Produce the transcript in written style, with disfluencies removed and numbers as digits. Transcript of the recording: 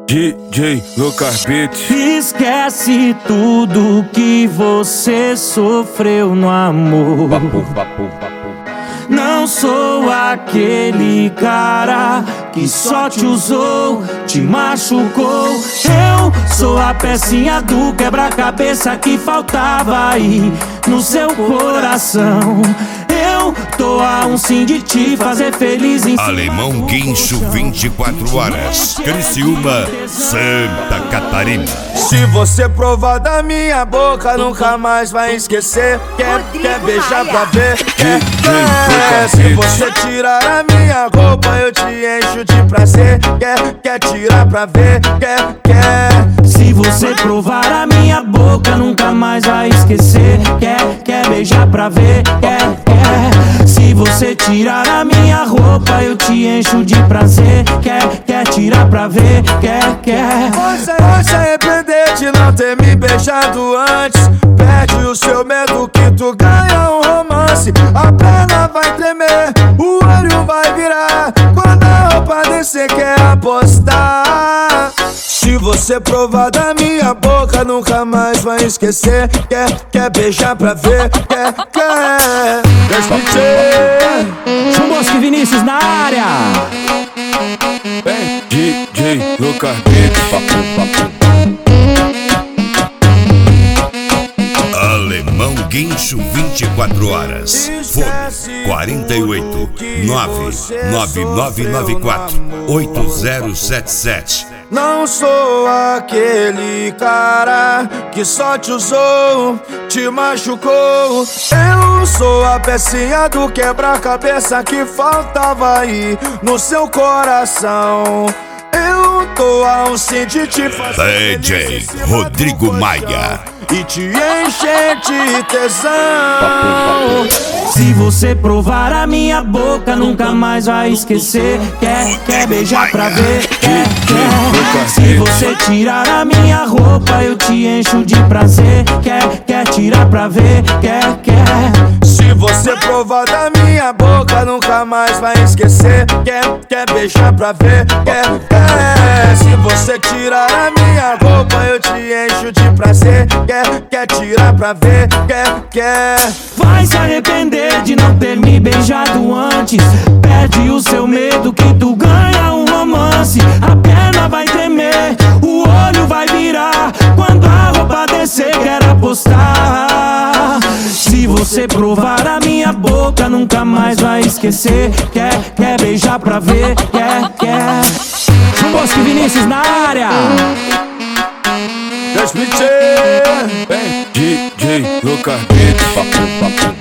DJ Lucas Beats. Esquece tudo que você sofreu no amor. Não sou aquele cara que só te usou, te machucou. Eu sou a pecinha do quebra-cabeça que faltava aí no seu coração. Eu tô a um sim de te fazer feliz em Alemão Guincho 24 horas, Criciúma, Santa Catarina. Se você provar da minha boca, nunca mais vai esquecer. Quer beijar pra ver? Quer. Se você tirar a minha roupa, eu te encho de prazer. Quer tirar pra ver? Quer. Se você provar a minha boca, nunca mais vai esquecer. Quer beijar pra ver? Quer. Se você tirar a minha roupa, eu te encho de prazer. Quer tirar pra ver? Quer. Vai se arrepender de não ter me beijado antes. Perde o seu medo que tu ganha um romance. A perna vai tremer, o olho vai virar. Quando a roupa descer, quer apostar. Se você provar da minha boca, nunca mais vai esquecer. Quer beijar pra ver? Quer. Chumbosco e Vinícius na área. DJ Lucas Beats. Alemão Guincho 24 horas. Fone 48 99994 8077. Não sou aquele cara que só te usou, te machucou. Eu sou a pecinha do quebra-cabeça que faltava aí no seu coração. Eu tô a um sim de te fazer DJ Rodrigo Maia e te encher de tesão. Se você provar a minha boca, nunca mais vai esquecer. Quer beijar pra ver? Quer. Se você tirar a minha roupa, eu te encho de prazer. Quer tirar pra ver? Quer. Se você provar da minha boca, nunca mais vai esquecer. Quer beijar pra ver? Quer. Se você tirar a minha roupa, eu te encho de prazer. Quer tirar pra ver? Quer. Vai se arrepender de não ter me beijado antes. Perde o seu medo que tu ganha um romance. A perna vai tremer, o olho vai virar. Quando a roupa descer, quer apostar. Se você provar a minha boca, nunca mais vai esquecer. Quer beijar pra ver? Quer. Chumbosco e Vinícius na área. DJ Lucas Beats.